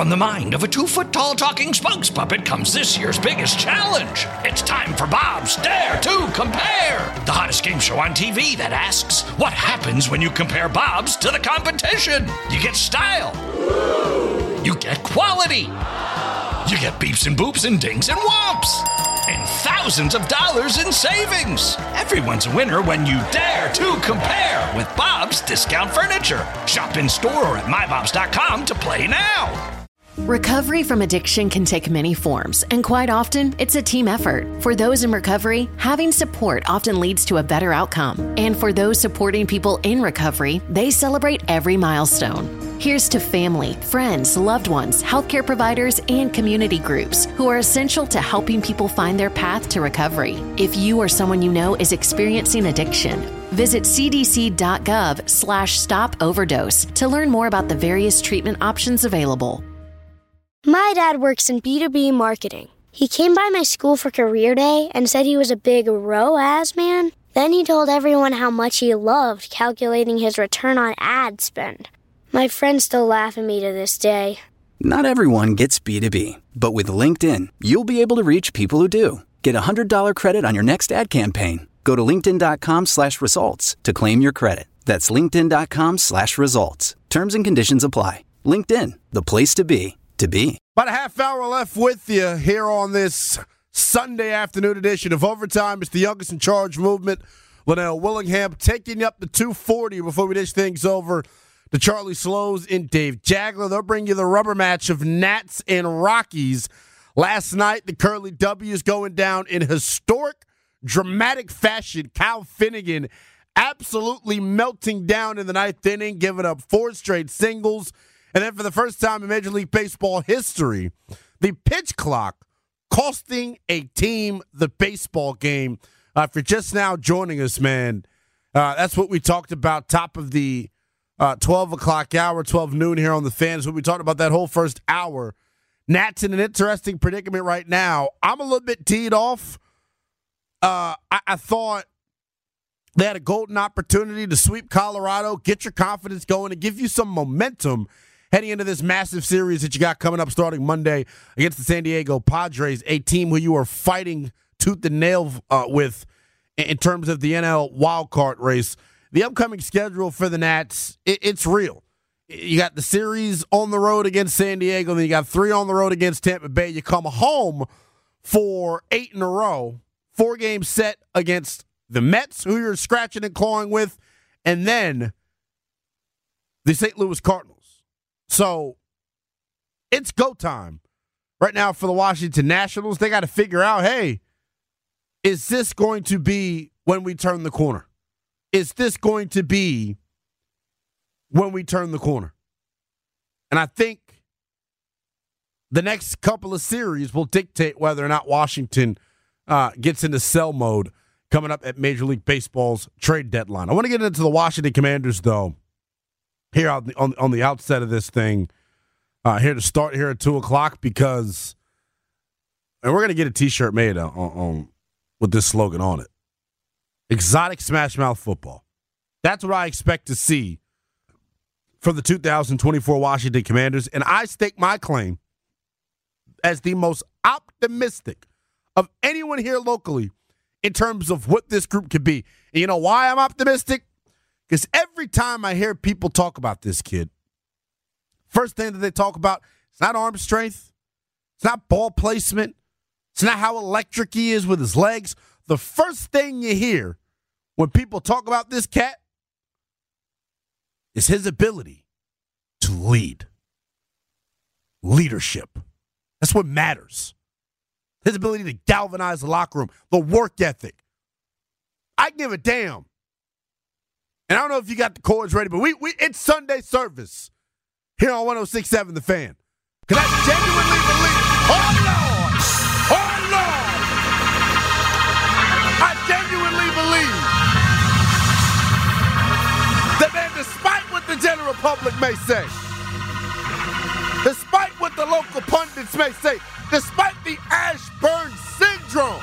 from the mind of a 2-foot-tall talking spokes puppet comes this year's biggest challenge. It's time for Bob's Dare to Compare, the hottest game show on TV that asks, what happens when you compare Bob's to the competition? You get style. You get quality. You get beeps and boops and dings and whomps. And thousands of dollars in savings. Everyone's a winner when you dare to compare with Bob's Discount Furniture. Shop in store or at mybobs.com to play now. Recovery from addiction can take many forms, and quite often, it's a team effort. For those in recovery, having support often leads to a better outcome. And for those supporting people in recovery, they celebrate every milestone. Here's to family, friends, loved ones, healthcare providers, and community groups who are essential to helping people find their path to recovery. If you or someone you know is experiencing addiction, visit cdc.gov/stop overdose to learn more about the various treatment options available. My dad works in B2B marketing. He came by my school for career day and said he was a big ROAS man. Then he told everyone how much he loved calculating his return on ad spend. My friends still laugh at me to this day. Not everyone gets B2B, but with LinkedIn, you'll be able to reach people who do. Get a $100 credit on your next ad campaign. Go to linkedin.com/results to claim your credit. That's linkedin.com/results. Terms and conditions apply. LinkedIn, the place to be. About a half hour left with you here on this Sunday afternoon edition of Overtime. It's the youngest in charge movement. Linnell Willingham taking you up to 2:40 before we dish things over to Charlie Slows and Dave Jagler. They'll bring you the rubber match of Nats and Rockies. Last night, the Curly W's going down in historic, dramatic fashion. Kyle Finnegan absolutely melting down in the ninth inning, giving up 4 straight singles. And then for the first time in Major League Baseball history, the pitch clock costing a team the baseball game. If you're just now joining us, man, that's what we talked about, top of the 12 o'clock hour, 12 noon here on the Fans. What we talked about that whole first hour. Nats in an interesting predicament right now. I'm a little bit teed off. I thought they had a golden opportunity to sweep Colorado, get your confidence going, and give you some momentum heading into this massive series that you got coming up starting Monday against the San Diego Padres, a team who you are fighting tooth and nail with in terms of the NL wildcard race. The upcoming schedule for the Nats, it's real. You got the series on the road against San Diego, then you got 3 on the road against Tampa Bay. You come home for 8 in a row, 4 games set against the Mets, who you're scratching and clawing with, and then the St. Louis Cardinals. So it's go time right now for the Washington Nationals. They got to figure out, hey, is this going to be when we turn the corner? Is this going to be when we turn the corner? And I think the next couple of series will dictate whether or not Washington gets into sell mode coming up at Major League Baseball's trade deadline. I want to get into the Washington Commanders, though, here on the outset of this thing, here to start here at 2 o'clock, because and we're going to get a T-shirt made on with this slogan on it. Exotic Smash Mouth Football. That's what I expect to see from the 2024 Washington Commanders, and I stake my claim as the most optimistic of anyone here locally in terms of what this group could be. And you know why I'm optimistic? Because every time I hear people talk about this kid, first thing that they talk about, it's not arm strength, it's not ball placement, it's not how electric he is with his legs. The first thing you hear when people talk about this cat is his ability to lead. Leadership. That's what matters. His ability to galvanize the locker room, the work ethic. I give a damn. And I don't know if you got the chords ready, but it's Sunday service here on 106.7 The Fan. Because I genuinely believe, oh, Lord, I genuinely believe that, man, despite what the general public may say, despite what the local pundits may say, despite the Ashburn syndrome,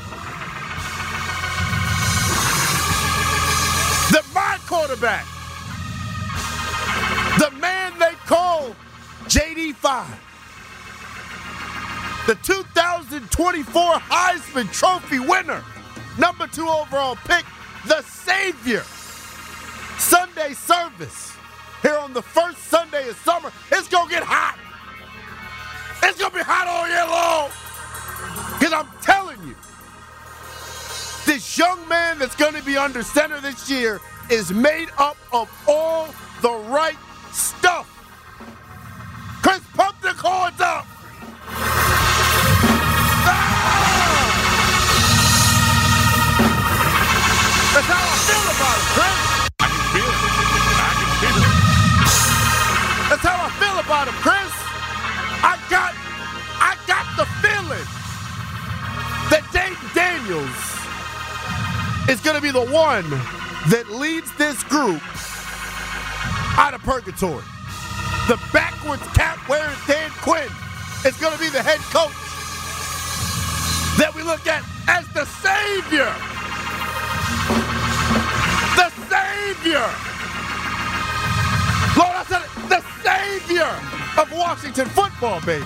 that my quarterback, the man they call JD5, the 2024 Heisman Trophy winner, number 2 overall pick, the Savior. Sunday service here on the first Sunday of summer. It's going to get hot. It's going to be hot all year long. Because I'm telling you, this young man that's going to be under center this year is made up of all the right stuff. Chris, pump the cords up. That's how I feel about it, Chris. I can feel it. I can feel it. That's how I feel about him, Chris. I got the feeling that Jayden Daniels is going to be the one that leads this group out of purgatory. The backwards cap wearing Dan Quinn is going to be the head coach that we look at as the Savior. The Savior. Lord, I said it. The Savior of Washington football, baby.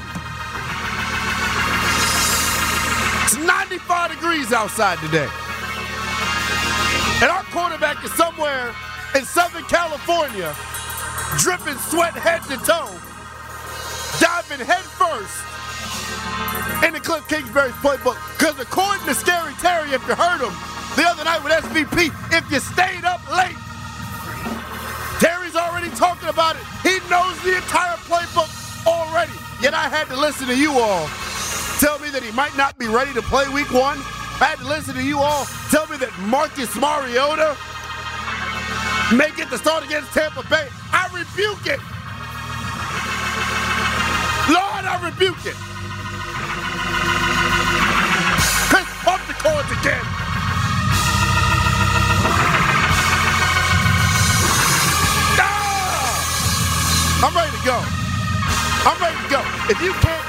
It's 95 degrees outside today. And our quarterback is somewhere in Southern California, dripping sweat head to toe, diving head first into Cliff Kingsbury's playbook. Because according to Scary Terry, if you heard him the other night with SVP, if you stayed up late, Terry's already talking about it. He knows the entire playbook already. Yet I had to listen to you all tell me that he might not be ready to play week 1. I had to listen to you all tell me that Marcus Mariota may get the start against Tampa Bay. I rebuke it. Lord, I rebuke it. Chris, pump the cords again. I'm ready to go. I'm ready to go. If you can't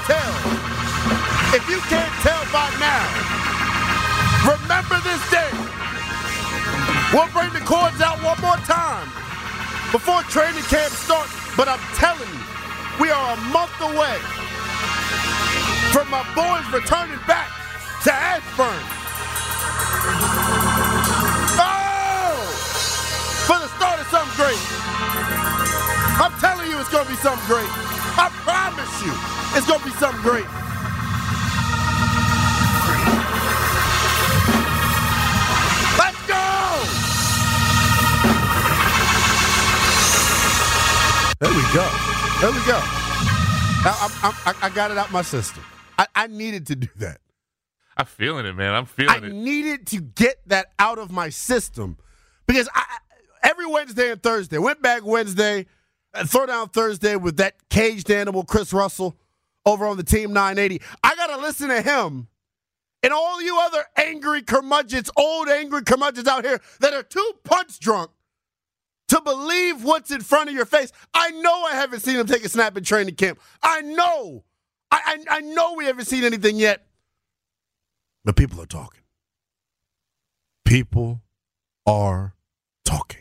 tell by now, remember this day. We'll bring the cords out one more time before training camp starts. But I'm telling you, we are a month away from my boys returning back to Ashburn. Oh! For the start of something great. I'm telling you it's going to be something great. I promise you it's going to be something great. Let's go! There we go. There we go. I got it out my system. I needed to do that. I'm feeling it, man. I'm feeling it. I needed to get that out of my system because every Wednesday and Thursday, went back Wednesday, throw down Thursday with that caged animal, Chris Russell, over on the Team 980. I got to listen to him and all you other angry curmudgeons, old angry curmudgeons out here that are too punch drunk to believe what's in front of your face. I know I haven't seen him take a snap in training camp. I know. I know we haven't seen anything yet. But people are talking. People are talking.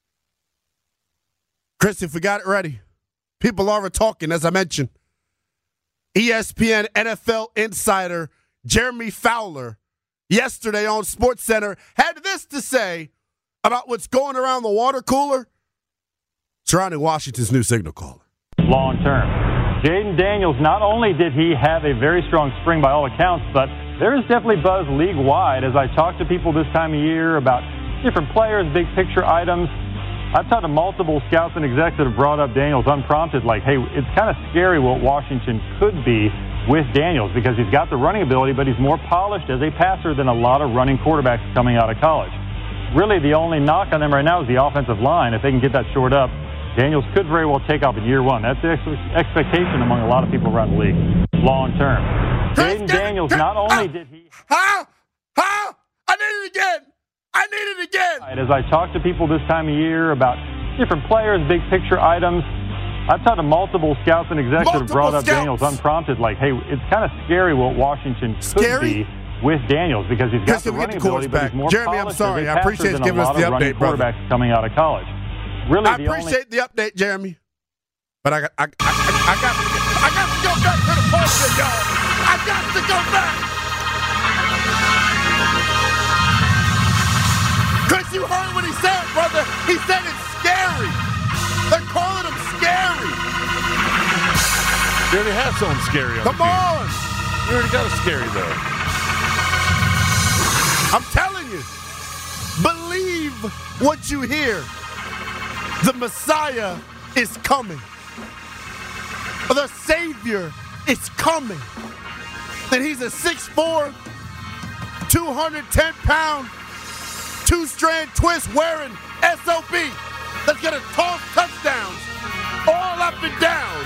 Chris, if we got it ready, people are talking, as I mentioned. ESPN NFL insider Jeremy Fowler yesterday on SportsCenter had this to say about what's going around the water cooler surrounding Washington's new signal caller. Long term. Jayden Daniels, not only did he have a very strong spring by all accounts, but there is definitely buzz league-wide as I talk to people this time of year about different players, big picture items. I've talked to multiple scouts and execs that have brought up Daniels unprompted, like, hey, it's kind of scary what Washington could be with Daniels because he's got the running ability, but he's more polished as a passer than a lot of running quarterbacks coming out of college. Really, the only knock on them right now is the offensive line. If they can get that shored up, Daniels could very well take off in year 1. That's the expectation among a lot of people around the league, long term. Jayden Daniels, not only did he... How? I need it again. As I talk to people this time of year about different players, big picture items, I've talked to multiple scouts and execs that have brought up Daniels unprompted, like, hey, it's kind of scary what Washington could be with Daniels because he's got the running ability, but he's more Jeremy, I'm sorry. I appreciate you giving us the update, brother. Quarterbacks coming out of college. Really, I appreciate the update, Jeremy. But I got to go back to the pulpit, y'all. I I got to go back. Chris, you heard what he said, brother. He said it's scary. They're calling him scary. You already have something scary on Come the team. on. You already got a scary, though. I'm telling you. Believe what you hear. The Messiah is coming. The Savior is coming. And he's a 6'4", 210-pound, two-strand twist wearing SOB that's going to toss touchdowns all up and down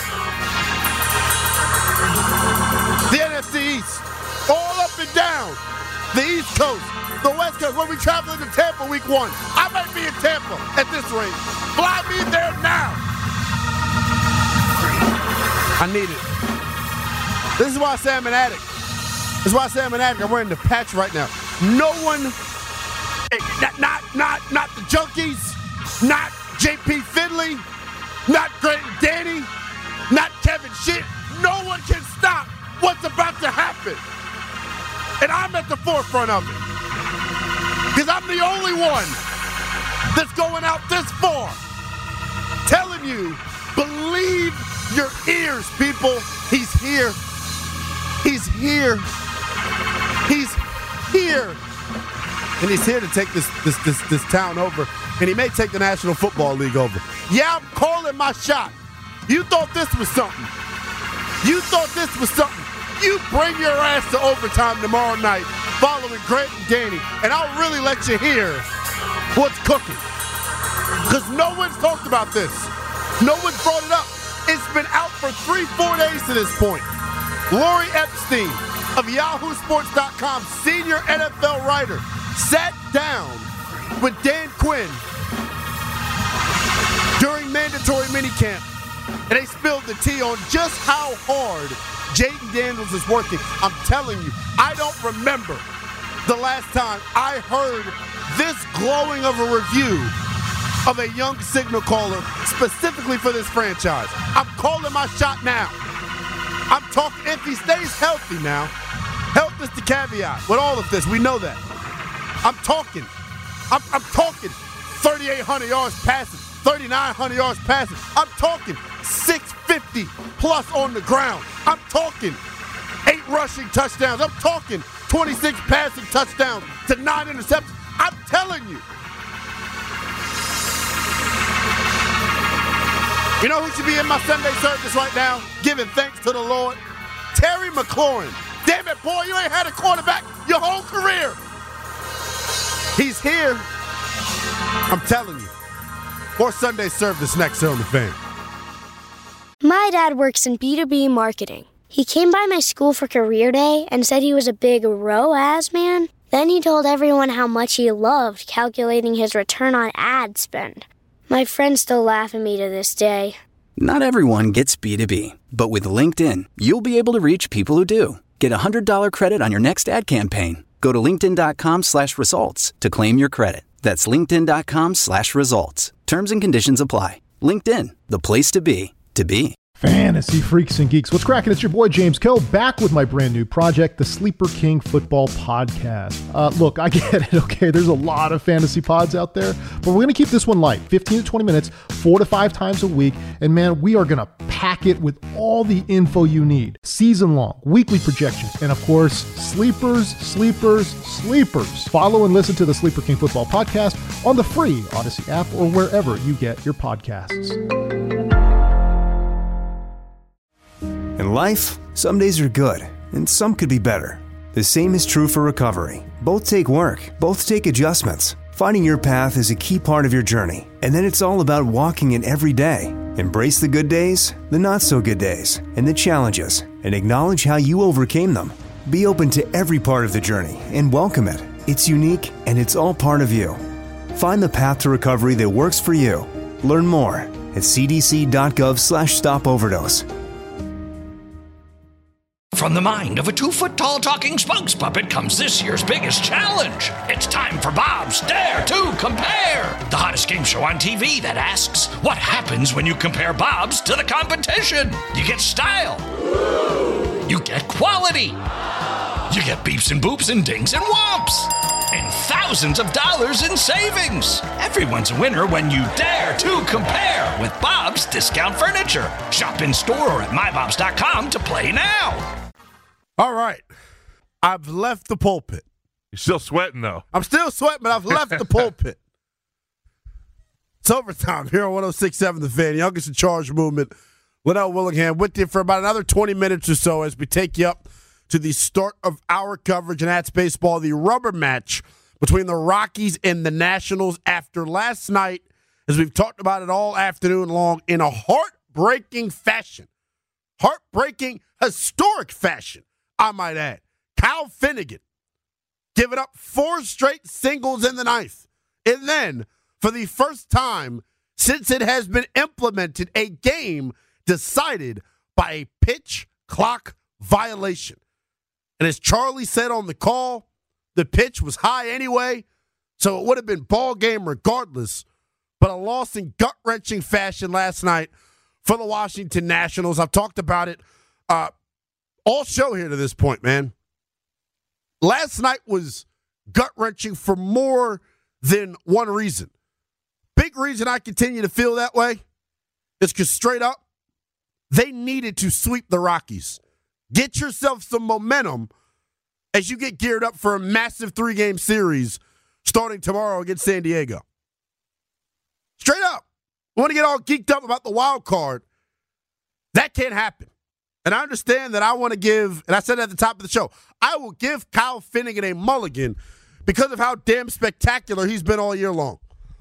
the NFC East, all up and down the East Coast, the West Coast. When we traveling to Tampa week 1, I might be in Tampa at this rate. Fly me there now. I need it. This is why I say I'm an addict. This is why I say I'm an addict. I'm wearing the patch right now. No one, not the junkies, not JP Finley, not Grant and Danny, not Kevin Shit. No one can stop what's about to happen. And I'm at the forefront of it. Because I'm the only one that's going out this far. Telling you, believe your ears, people. He's here. He's here. He's here. And he's here to take this town over. And he may take the National Football League over. Yeah, I'm calling my shot. You thought this was something. You thought this was something. You bring your ass to overtime tomorrow night following Grant and Danny. And I'll really let you hear what's cooking. Because no one's talked about this. No one's brought it up. It's been out for 3-4 days to this point. Lori Epstein of YahooSports.com, senior NFL writer, sat down with Dan Quinn during mandatory minicamp, and they spilled the tea on just how hard Jayden Daniels is working. I'm telling you, I don't remember the last time I heard this glowing of a review of a young signal caller specifically for this franchise. I'm calling my shot now. I'm talking, if he stays healthy now, health is the caveat with all of this. We know that. I'm talking 3,800 yards passing, 3,900 yards passing. I'm talking 650 plus on the ground. I'm talking 8 rushing touchdowns. I'm talking 26 passing touchdowns to 9 interceptions. I'm telling you. You know who should be in my Sunday service right now, giving thanks to the Lord? Terry McLaurin. Damn it, boy, you ain't had a quarterback your whole career. He's here. I'm telling you. More Sunday service next on The Fan. My dad works in B2B marketing. He came by my school for career day and said he was a big ROAS man. Then he told everyone how much he loved calculating his return on ad spend. My friends still laugh at me to this day. Not everyone gets B2B, but with LinkedIn, you'll be able to reach people who do. Get a $100 credit on your next ad campaign. Go to linkedin.com/results to claim your credit. That's linkedin.com/results. Terms and conditions apply. LinkedIn, the place to be, to be. Fantasy freaks and geeks, what's cracking? It's your boy James Koh back with my brand new project, the Sleeper King Football Podcast. Look, I get it, okay? There's a lot of fantasy pods out there, but we're going to keep this one light, 15 to 20 minutes, 4 to 5 times a week, and man, we are going to pack it with all the info you need. Season-long, weekly projections, and of course, sleepers. Follow and listen to the Sleeper King Football Podcast on the free Odyssey app or wherever you get your podcasts. In life, some days are good, and some could be better. The same is true for recovery. Both take work, both take adjustments. Finding your path is a key part of your journey, and then it's all about walking it every day. Embrace the good days, the not-so-good days, and the challenges, and acknowledge how you overcame them. Be open to every part of the journey and welcome it. It's unique, and it's all part of you. Find the path to recovery that works for you. Learn more at cdc.gov/stopoverdose. From the mind of a 2-foot-tall talking spokes puppet comes this year's biggest challenge. It's time for Bob's Dare to Compare, the hottest game show on TV that asks, what happens when you compare Bob's to the competition? You get style, you get quality. You get beeps and boops and dings and whomps. And thousands of dollars in savings. Everyone's a winner when you dare to compare with Bob's Discount Furniture. Shop in store or at mybobs.com to play now. All right. I've left the pulpit. You're still sweating, though. I'm still sweating, but I've left the pulpit. It's overtime here on 106.7 The Fan. Youngest in Charge movement. Linnell Willingham with you for about another 20 minutes or so as we take you up to the start of our coverage in Hats Baseball, the rubber match between the Rockies and the Nationals after last night, as we've talked about it all afternoon long, in a heartbreaking fashion. Heartbreaking, historic fashion, I might add. Kyle Finnegan giving up 4 straight singles in the ninth. And then, for the first time since it has been implemented, a game decided by a pitch clock violation. And as Charlie said on the call, the pitch was high anyway, so it would have been ball game regardless. But a loss in gut-wrenching fashion last night for the Washington Nationals. I've talked about it all show here to this point, man. Last night was gut-wrenching for more than one reason. Big reason I continue to feel that way is because straight up, they needed to sweep the Rockies. Get yourself some momentum as you get geared up for a massive 3-game series starting tomorrow against San Diego. Straight up. I want to get all geeked up about the wild card. That can't happen. And I understand that I want to give, and I said it at the top of the show, I will give Kyle Finnegan a mulligan because of how damn spectacular he's been all year long.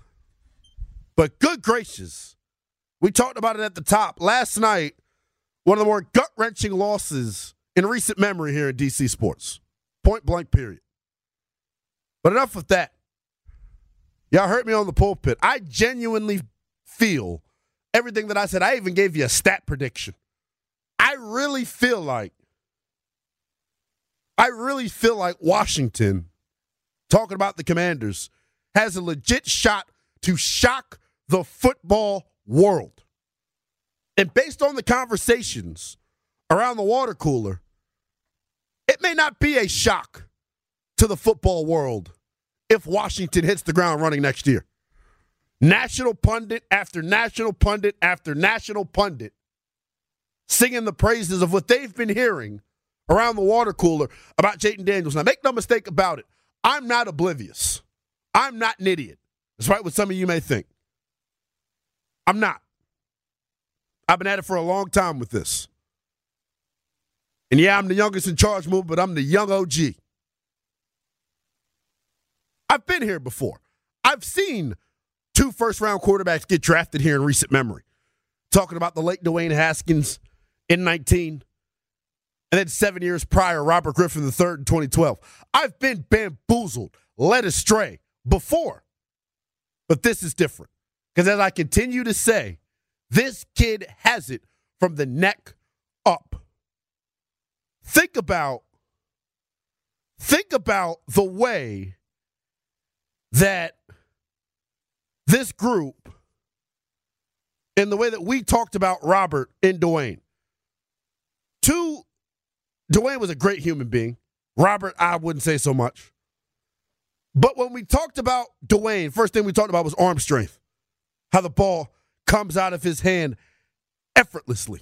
But good gracious, we talked about it at the top. Last night, one of the more gut-wrenching losses in recent memory here in DC sports. Point blank, period. But enough with that. Y'all heard me on the pulpit. I genuinely feel everything that I said. I even gave you a stat prediction. I really feel like Washington, talking about the Commanders, has a legit shot to shock the football world. And based on the conversations around the water cooler, it may not be a shock to the football world if Washington hits the ground running next year. National pundit after national pundit after national pundit singing the praises of what they've been hearing around the water cooler about Jayden Daniels. Now, make no mistake about it. I'm not oblivious. I'm not an idiot, despite what some of you may think. I'm not. I've been at it for a long time with this. And yeah, I'm the youngest in charge move, but I'm the young OG. I've been here before. I've seen 2 first-round quarterbacks get drafted here in recent memory. Talking about the late Dwayne Haskins in 19, and then 7 years prior, Robert Griffin III in 2012. I've been bamboozled, led astray before. But this is different. Because as I continue to say, this kid has it from the neck up. Think about the way that this group, and the way that we talked about Robert and Dwayne. Dwayne was a great human being. Robert, I wouldn't say so much. But when we talked about Dwayne, first thing we talked about was arm strength. How the ball comes out of his hand effortlessly.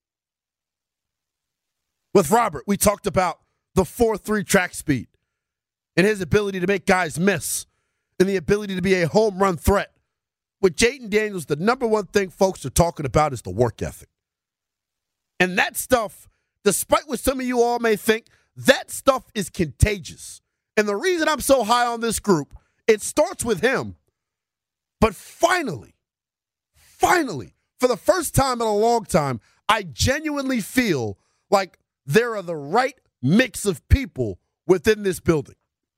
With Robert, we talked about the 4.3 track speed and his ability to make guys miss and the ability to be a home run threat. With Jayden Daniels, the number one thing folks are talking about is the work ethic. And that stuff, despite what some of you all may think, that stuff is contagious. And the reason I'm so high on this group, it starts with him. But finally, for the first time in a long time, I genuinely feel like there are the right mix of people within this building.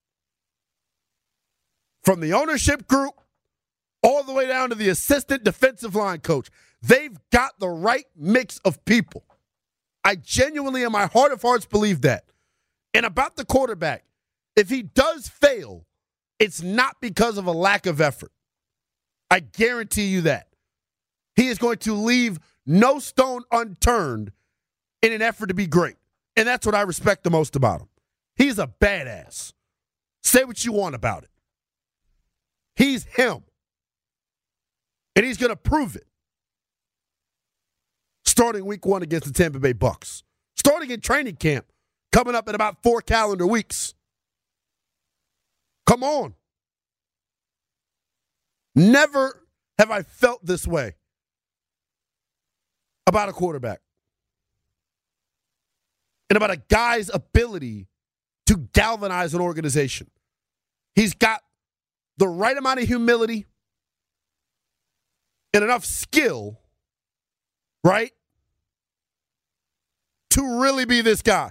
From the ownership group all the way down to the assistant defensive line coach, they've got the right mix of people. I genuinely, in my heart of hearts, believe that. And about the quarterback, if he does fail, it's not because of a lack of effort. I guarantee you that. He is going to leave no stone unturned in an effort to be great. And that's what I respect the most about him. He's a badass. Say what you want about it. He's him. And he's going to prove it. Starting week 1 against the Tampa Bay Bucks. Starting in training camp. Coming up in about 4 calendar weeks. Come on. Never have I felt this way about a quarterback. And about a guy's ability to galvanize an organization. He's got the right amount of humility and enough skill, right, to really be this guy.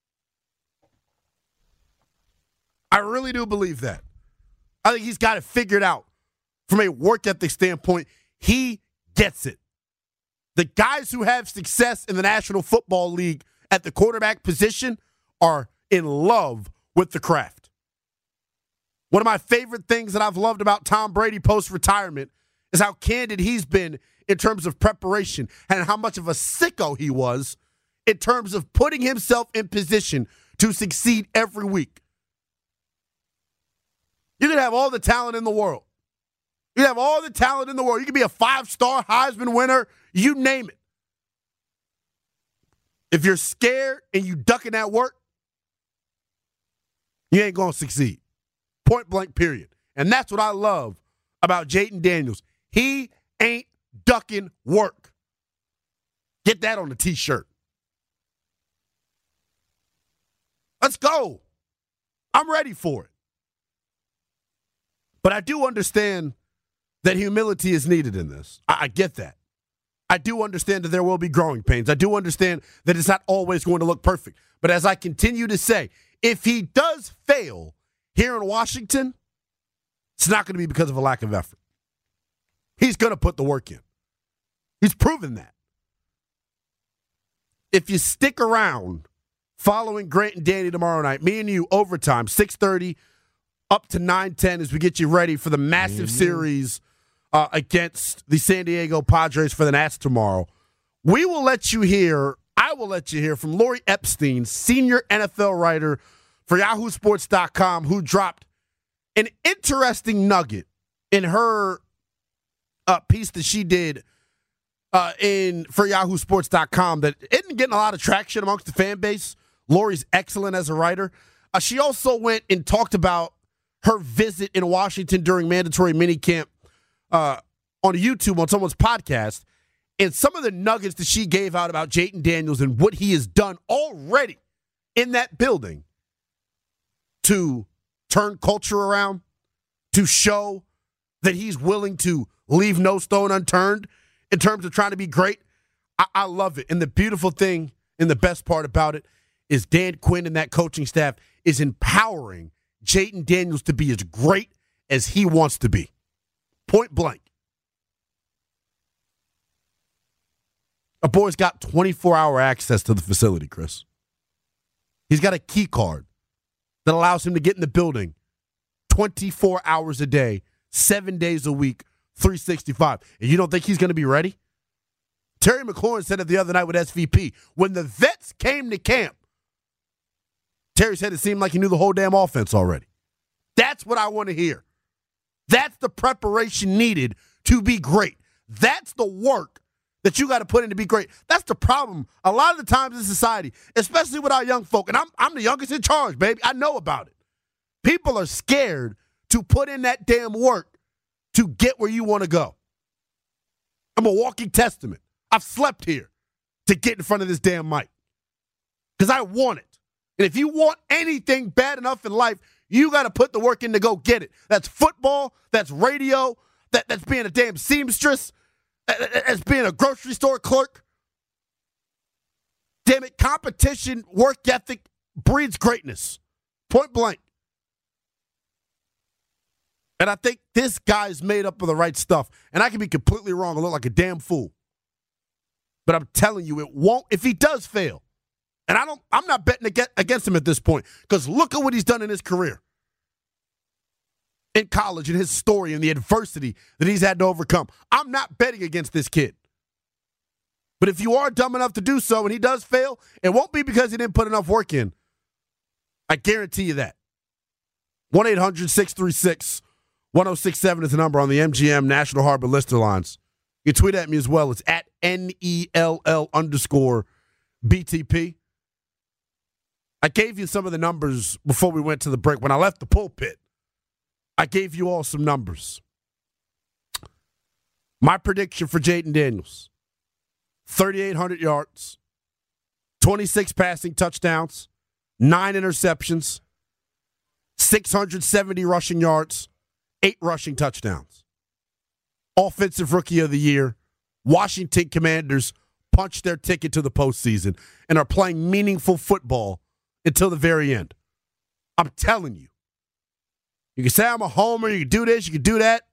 I really do believe that. I think he's got it figured out from a work ethic standpoint. He gets it. The guys who have success in the National Football League at the quarterback position are in love with the craft. One of my favorite things that I've loved about Tom Brady post-retirement is how candid he's been in terms of preparation and how much of a sicko he was in terms of putting himself in position to succeed every week. You can have all the talent in the world. You can have all the talent in the world. You can be a 5-star Heisman winner, you name it. If you're scared and you ducking that work, you ain't going to succeed. Point blank, period. And that's what I love about Jayden Daniels. He ain't ducking work. Get that on the T-shirt. Let's go. I'm ready for it. But I do understand that humility is needed in this. I get that. I do understand that there will be growing pains. I do understand that it's not always going to look perfect. But as I continue to say, if he does fail here in Washington, it's not going to be because of a lack of effort. He's going to put the work in. He's proven that. If you stick around following Grant and Danny tomorrow night, me and you, overtime, 6:30 up to 9:10 as we get you ready for the massive series against the San Diego Padres for the Nats tomorrow. I will let you hear from Lori Epstein, senior NFL writer for YahooSports.com, who dropped an interesting nugget in her piece that she did for YahooSports.com that isn't getting a lot of traction amongst the fan base. Lori's excellent as a writer. She also went and talked about her visit in Washington during mandatory minicamp on YouTube on someone's podcast, and some of the nuggets that she gave out about Jayden Daniels and what he has done already in that building to turn culture around, to show that he's willing to leave no stone unturned in terms of trying to be great. I love it. And the beautiful thing and the best part about it is Dan Quinn and that coaching staff is empowering Jayden Daniels to be as great as he wants to be. Point blank. A boy's got 24-hour access to the facility, Chris. He's got a key card that allows him to get in the building 24 hours a day, 7 days a week, 365. And you don't think he's going to be ready? Terry McLaurin said it the other night with SVP. When the vets came to camp, Terry said it seemed like he knew the whole damn offense already. That's what I want to hear. That's the preparation needed to be great. That's the work that you got to put in to be great. That's the problem a lot of the times in society, especially with our young folk. And I'm the youngest in charge, baby. I know about it. People are scared to put in that damn work to get where you want to go. I'm a walking testament. I've slept here to get in front of this damn mic because I want it. And if you want anything bad enough in life, you got to put the work in to go get it. That's football. That's radio. That's being a damn seamstress. That's being a grocery store clerk. Damn it, competition, work ethic breeds greatness. Point blank. And I think this guy's made up of the right stuff. And I can be completely wrong and look like a damn fool. But I'm telling you, it won't if he does fail. And I'm not betting against him at this point because look at what he's done in his career. In college and his story and the adversity that he's had to overcome. I'm not betting against this kid. But if you are dumb enough to do so and he does fail, it won't be because he didn't put enough work in. I guarantee you that. 1-800-636-1067 is the number on the MGM National Harbor Lister lines. You can tweet at me as well. It's at NELL_BTP. I gave you some of the numbers before we went to the break. When I left the pulpit, I gave you all some numbers. My prediction for Jayden Daniels, 3,800 yards, 26 passing touchdowns, 9 interceptions, 670 rushing yards, 8 rushing touchdowns. Offensive Rookie of the Year. Washington Commanders punched their ticket to the postseason and are playing meaningful football until the very end. I'm telling you. You can say I'm a homer, you can do this, you can do that.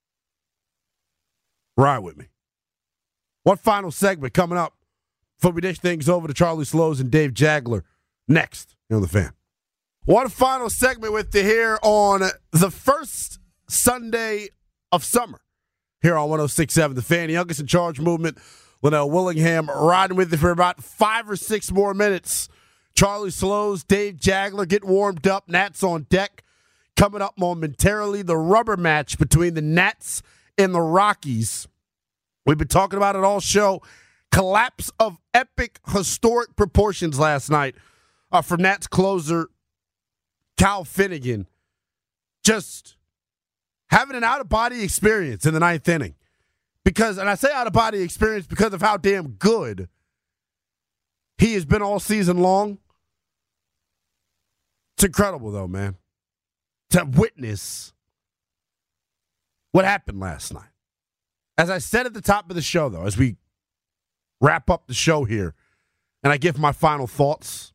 Ride with me. One final segment coming up before we dish things over to Charlie Slows and Dave Jagler next here on The Fan. One final segment with you here on the first Sunday of summer here on 106.7 The Fan. The Youngest in Charge movement. Linnell Willingham riding with you for about 5 or 6 more minutes. Charlie Slows, Dave Jagler get warmed up. Nats on deck. Coming up momentarily, the rubber match between the Nats and the Rockies. We've been talking about it all show. Collapse of epic, historic proportions last night from Nats closer Cal Finnegan. Just having an out-of-body experience in the 9th inning. Because, and I say out-of-body experience because of how damn good he has been all season long. It's incredible, though, man, to witness what happened last night. As I said at the top of the show, though, as we wrap up the show here, and I give my final thoughts,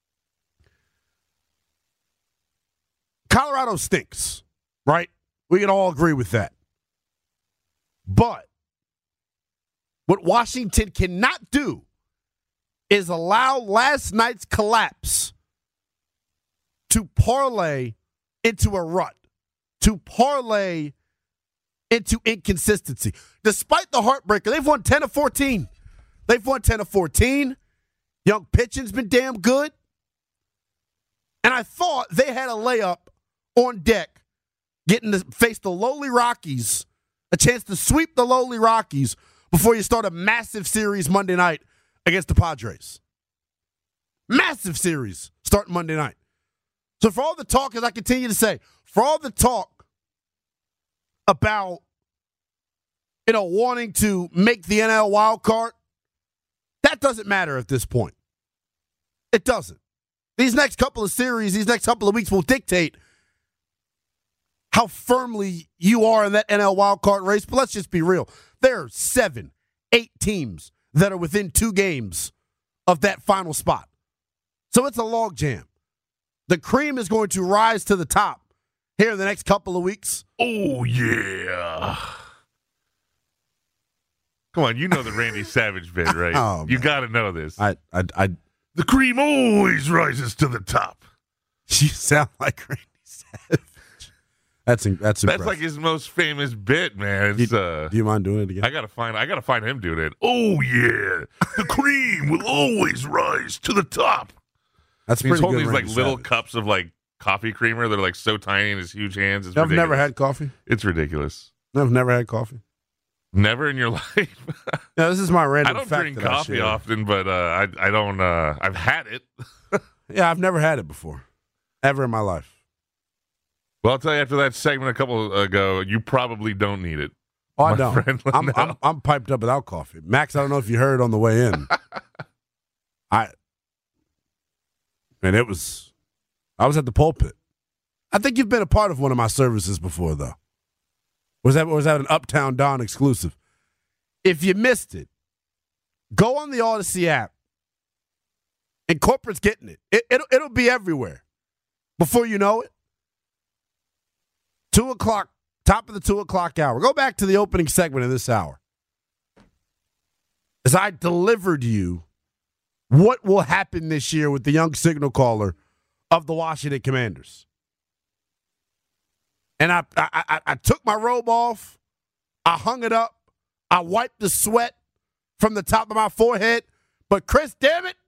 Colorado stinks, right? We can all agree with that. But what Washington cannot do is allow last night's collapse to parlay into a rut, to parlay into inconsistency. Despite the heartbreaker, they've won 10 of 14. They've won 10 of 14. Young pitching's been damn good. And I thought they had a layup on deck, getting to face the lowly Rockies, a chance to sweep the lowly Rockies before you start a massive series Monday night against the Padres. Massive series starting Monday night. So for all the talk, as I continue to say, for all the talk about, wanting to make the NL wild card, that doesn't matter at this point. It doesn't. These next couple of series, these next couple of weeks will dictate how firmly you are in that NL wild card race. But let's just be real. There are 7, 8 teams that are within 2 games of that final spot. So it's a logjam. The cream is going to rise to the top here in the next couple of weeks. Oh, yeah. Come on, you know the Randy Savage bit, right? Oh, you got to know this. The cream always rises to the top. You sound like Randy Savage. That's impressive. That's like his most famous bit, man. It's, do you mind doing it again? I gotta find him doing it. Oh yeah, the cream will always rise to the top. That's pretty He's holding good, these Randy like little Savage. cups of like coffee creamer that are like so tiny in his huge hands. It's I've ridiculous. never had coffee. It's ridiculous. I've never had coffee. Never in your life. No, this is my random I don't fact drink that I coffee share. often, but I don't. I've had it. Yeah, I've never had it before, ever in my life. Well, I'll tell you after that segment a couple ago, you probably don't need it. Oh, I My don't. friend I'm piped up without coffee. Max, I don't know if you heard on the way in. I was at the pulpit. I think you've been a part of one of my services before, though. Was that an Uptown Don exclusive? If you missed it, go on the Odyssey app. And corporate's getting it. It'll be everywhere before you know it. 2 o'clock, top of the 2 o'clock hour. Go back to the opening segment of this hour. As I delivered you what will happen this year with the young signal caller of the Washington Commanders. And I took my robe off. I hung it up. I wiped the sweat from the top of my forehead. But Chris, damn it,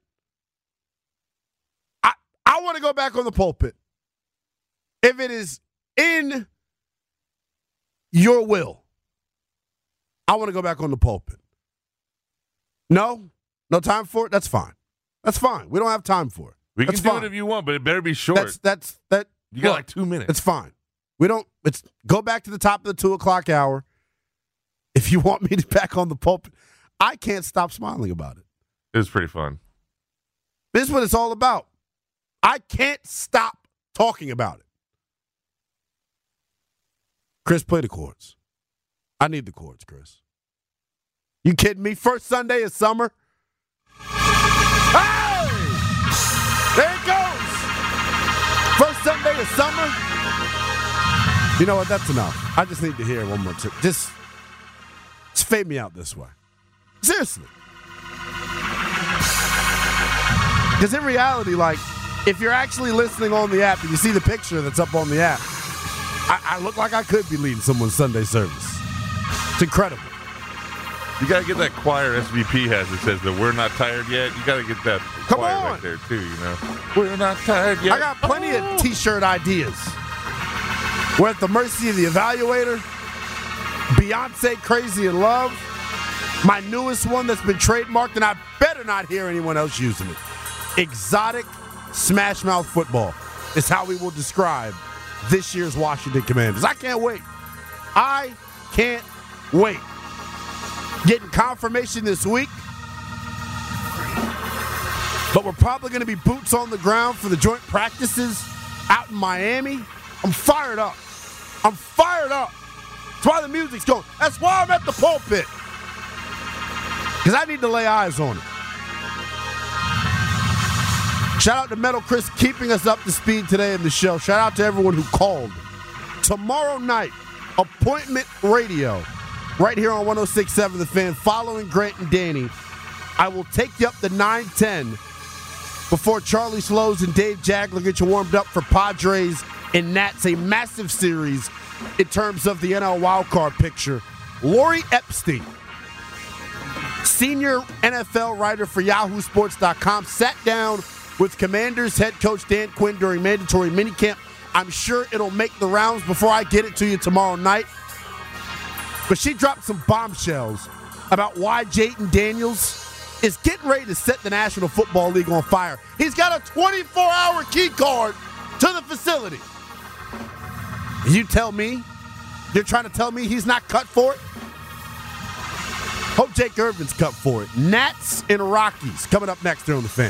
I want to go back on the pulpit. If it is in your will, I want to go back on the pulpit. No time for it? That's fine. That's fine. We don't have time for it. We That's can do fine. it if you want, but it better be short. That. You got like 2 minutes. It's fine. Go back to the top of the 2 o'clock hour. If you want me to back on the pulpit, I can't stop smiling about it. It was pretty fun. This is what it's all about. I can't stop talking about it. Chris, play the chords. I need the chords, Chris. You kidding me? First Sunday of summer. Hey! There it goes. First Sunday of summer. You know what? That's enough. I just need to hear it one more time. Just fade me out this way. Seriously. Because in reality, like, if you're actually listening on the app and you see the picture that's up on the app, I look like I could be leading someone's Sunday service. It's incredible. You got to get that choir SVP has that says that we're not tired yet. You got to get that choir right there, too, you know. We're not tired yet. I got plenty of T-shirt ideas. We're at the mercy of the evaluator. Beyonce, Crazy in Love. My newest one that's been trademarked, and I better not hear anyone else using it. Exotic Smash Mouth football is how we will describe this year's Washington Commanders. I can't wait. I can't wait. Getting confirmation this week. But we're probably going to be boots on the ground for the joint practices out in Miami. I'm fired up. That's why the music's going. That's why I'm at the pulpit. Because I need to lay eyes on it. Shout out to Metal Chris keeping us up to speed today in the show. Shout out to everyone who called. Tomorrow night, Appointment Radio, right here on 106.7 The Fan, following Grant and Danny. I will take you up to 9:10 before Charlie Slows and Dave Jagler get you warmed up for Padres and Nats, a massive series in terms of the NL wildcard picture. Lori Epstein, senior NFL writer for YahooSports.com, sat down with Commanders head coach Dan Quinn during mandatory minicamp. I'm sure it'll make the rounds before I get it to you tomorrow night. But she dropped some bombshells about why Jayden Daniels is getting ready to set the National Football League on fire. He's got a 24-hour key card to the facility. You tell me, you're trying to tell me he's not cut for it? Hope Jake Irvin's cut for it. Nats and Rockies coming up next here on The Fan.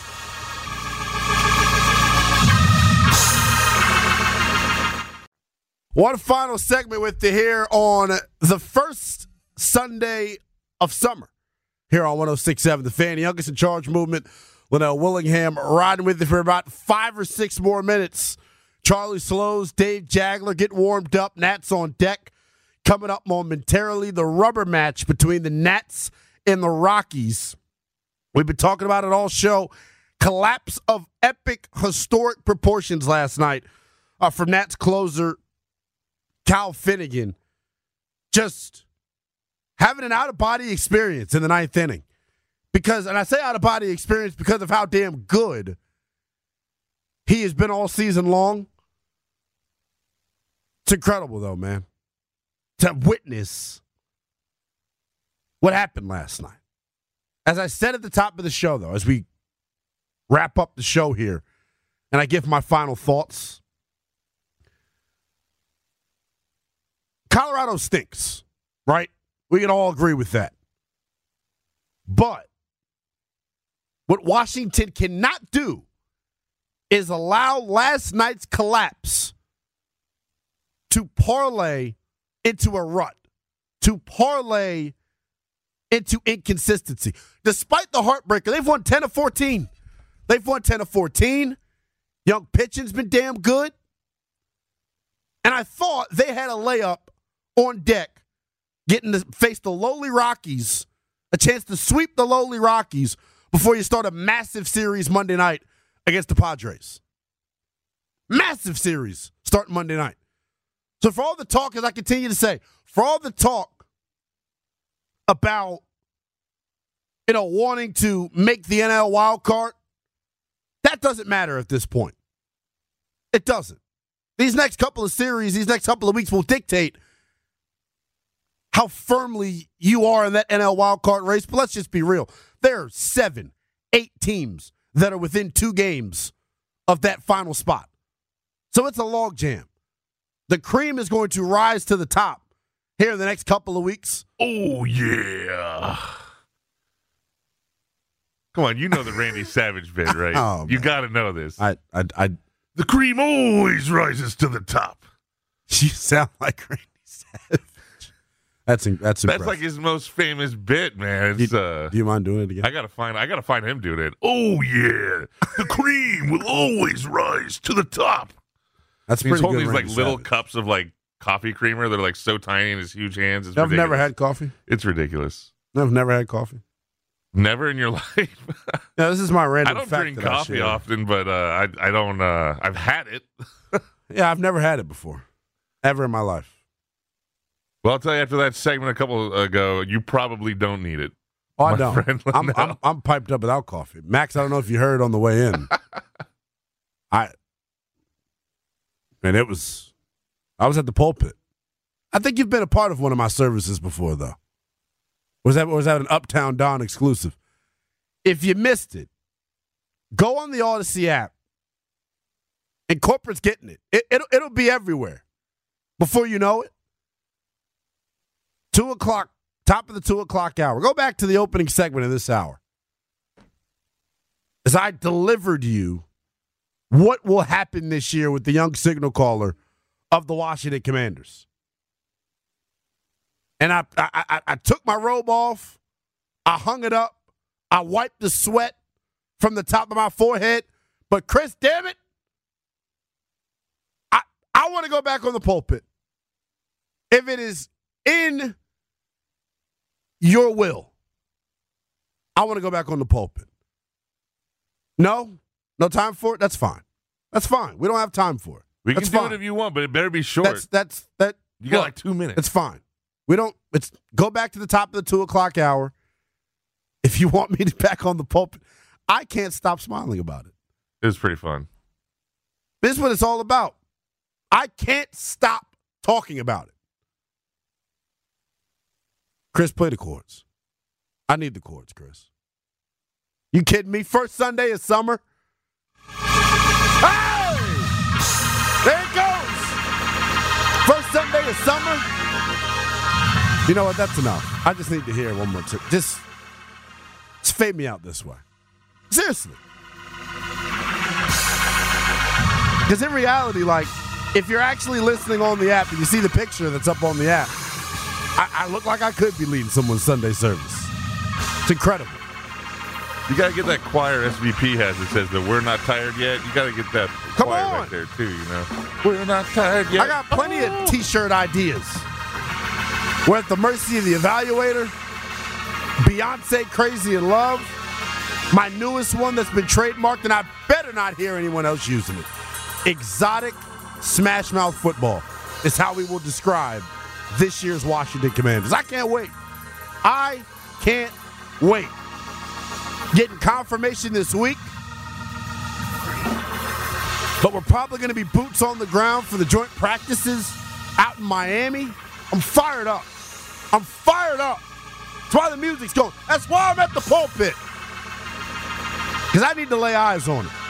One final segment with you here on the first Sunday of summer here on 106.7 The Fan. Youngest in Charge movement, Linnell Willingham, riding with you for about 5 or 6 more minutes. Charlie Slows, Dave Jagler getting warmed up. Nats on deck. Coming up momentarily, the rubber match between the Nats and the Rockies. We've been talking about it all show. Collapse of epic, historic proportions last night from Nats closer Cal Finnegan. Just having an out-of-body experience in the 9th inning. Because, and I say out-of-body experience because of how damn good he has been all season long. It's incredible, though, man, to witness what happened last night. As I said at the top of the show, though, as we wrap up the show here, and I give my final thoughts, Colorado stinks, right? We can all agree with that. But what Washington cannot do is allow last night's collapse to parlay into a rut, to parlay into inconsistency. Despite the heartbreaker, they've won 10 of 14. Young pitching's been damn good. And I thought they had a layup on deck, getting to face the lowly Rockies, a chance to sweep the lowly Rockies before you start a massive series Monday night against the Padres. Massive series starting Monday night. So for all the talk, as I continue to say, for all the talk about wanting to make the NL wild card, that doesn't matter at this point. It doesn't. These next couple of series, these next couple of weeks will dictate how firmly you are in that NL wild card race. But let's just be real. There are 7, 8 teams that are within 2 games of that final spot. So it's a logjam. The cream is going to rise to the top here in the next couple of weeks. Oh, yeah. Come on, you know the Randy Savage bit, right? Oh, you got to know this. The cream always rises to the top. You sound like Randy Savage. That's impressive. That's like his most famous bit, man. It's, do you mind doing it again? I gotta find him doing it. Oh yeah, the cream will always rise to the top. That's pretty He's holding good. These like little cups of like coffee creamer. They're like so tiny in his huge hands. It's I've ridiculous. never had coffee. It's ridiculous. I've never had coffee. Never in your life. No, this is my random. I don't fact drink that coffee often, but I don't. I've had it. Yeah, I've never had it before, ever in my life. Well, I'll tell you after that segment a couple ago, you probably don't need it. Oh, I don't. I'm piped up without coffee. Max, I don't know if you heard on the way in. I was at the pulpit. I think you've been a part of one of my services before, though. Was that an Uptown Don exclusive? If you missed it, go on the Odyssey app. And corporate's getting it. It'll be everywhere before you know it. 2 o'clock, top of the 2 o'clock hour. Go back to the opening segment of this hour. As I delivered you what will happen this year with the young signal caller of the Washington Commanders. And I took my robe off. I hung it up. I wiped the sweat from the top of my forehead. But Chris, damn it, I want to go back on the pulpit. If it is in your will, I want to go back on the pulpit. No time for it? That's fine. That's fine. We don't have time for it. We can do it if you want, but it better be short. You got like 2 minutes. It's fine. Go back to the top of the 2 o'clock hour. If you want me to back on the pulpit, I can't stop smiling about it. It was pretty fun. This is what it's all about. I can't stop talking about it. Chris, play the chords. I need the chords, Chris. You kidding me? First Sunday of summer. Hey! There it goes. First Sunday of summer. You know what? That's enough. I just need to hear it one more time. Just fade me out this way. Seriously. Because in reality, like, if you're actually listening on the app and you see the picture that's up on the app, I look like I could be leading someone's Sunday service. It's incredible. You got to get that choir SVP has that says that we're not tired yet. You got to get that choir right there, too, you know. We're not tired yet. I got plenty of T-shirt ideas. We're at the mercy of the evaluator. Beyonce, Crazy in Love. My newest one that's been trademarked, and I better not hear anyone else using it. Exotic Smash Mouth Football is how we will describe this year's Washington Commanders. I can't wait. I can't wait. Getting confirmation this week. But we're probably going to be boots on the ground for the joint practices out in Miami. I'm fired up. That's why the music's going. That's why I'm at the pulpit. Because I need to lay eyes on it.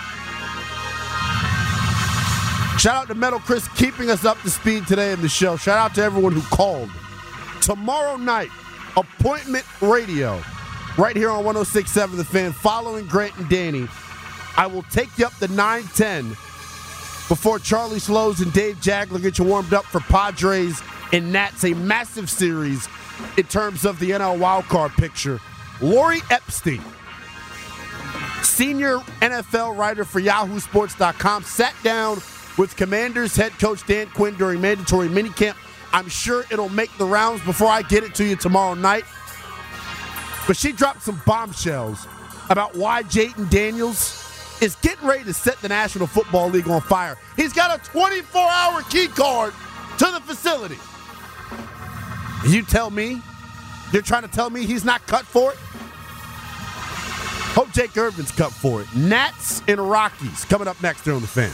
Shout out to Metal Chris keeping us up to speed today in the show. Shout out to everyone who called. Tomorrow night, Appointment Radio, right here on 106.7 The Fan, following Grant and Danny. I will take you up to 9:10 before Charlie Slows and Dave Jagler get you warmed up for Padres and Nats, a massive series in terms of the NL wildcard picture. Lori Epstein, senior NFL writer for YahooSports.com, sat down with Commanders head coach Dan Quinn during mandatory minicamp. I'm sure it'll make the rounds before I get it to you tomorrow night. But she dropped some bombshells about why Jayden Daniels is getting ready to set the National Football League on fire. He's got a 24-hour key card to the facility. You tell me, you're trying to tell me he's not cut for it? Hope Jake Irvin's cut for it. Nats and Rockies coming up next here on The Fan.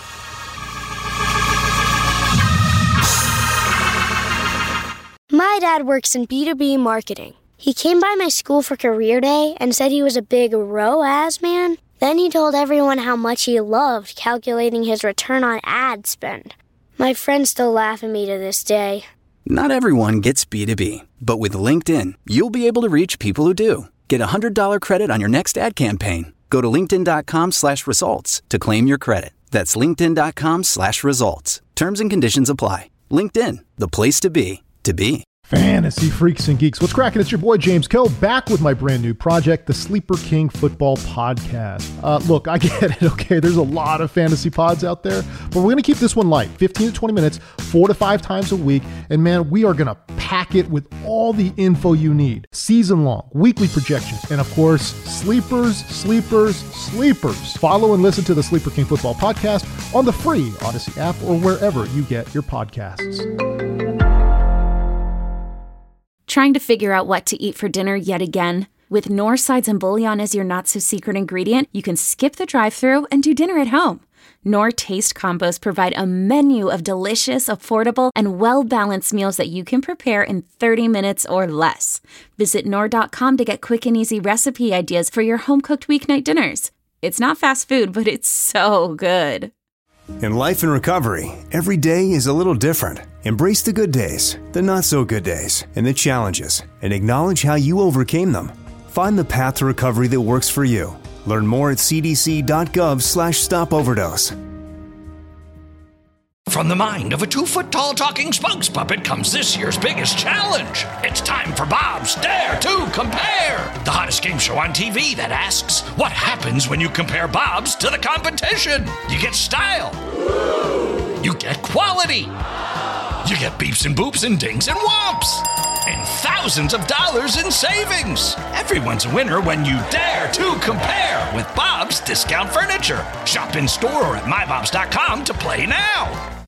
My dad works in B2B marketing. He came by my school for career day and said he was a big ROAS man. Then he told everyone how much he loved calculating his return on ad spend. My friends still laugh at me to this day. Not everyone gets B2B, but with LinkedIn, you'll be able to reach people who do. Get a $100 credit on your next ad campaign. Go to linkedin.com/results to claim your credit. That's linkedin.com/results. Terms and conditions apply. LinkedIn, the place to be, to be. Fantasy freaks and geeks. What's cracking? It's your boy James Koh back with my brand new project, the Sleeper King Football Podcast. Look, I get it, okay? There's a lot of fantasy pods out there, but we're going to keep this one light, 15 to 20 minutes, 4 to 5 times a week. And man, we are going to pack it with all the info you need. Season long, weekly projections, and of course, sleepers. Follow and listen to the Sleeper King Football Podcast on the free Odyssey app or wherever you get your podcasts. Trying to figure out what to eat for dinner yet again? With Knorr sides and bouillon as your not-so-secret ingredient, you can skip the drive-thru and do dinner at home. Knorr Taste Combos provide a menu of delicious, affordable, and well-balanced meals that you can prepare in 30 minutes or less. Visit Knorr.com to get quick and easy recipe ideas for your home-cooked weeknight dinners. It's not fast food, but it's so good. In life and recovery, every day is a little different. Embrace the good days, the not-so-good days, and the challenges, and acknowledge how you overcame them. Find the path to recovery that works for you. Learn more at cdc.gov/stopoverdose. From the mind of a 2-foot-tall talking spokes puppet comes this year's biggest challenge. It's time for Bob's Dare to Compare, the hottest game show on TV that asks, what happens when you compare Bob's to the competition? You get style. You get quality. You get beeps and boops and dings and whomps. And thousands of dollars in savings. Everyone's a winner when you dare to compare with Bob's Discount Furniture. Shop in store or at mybobs.com to play now.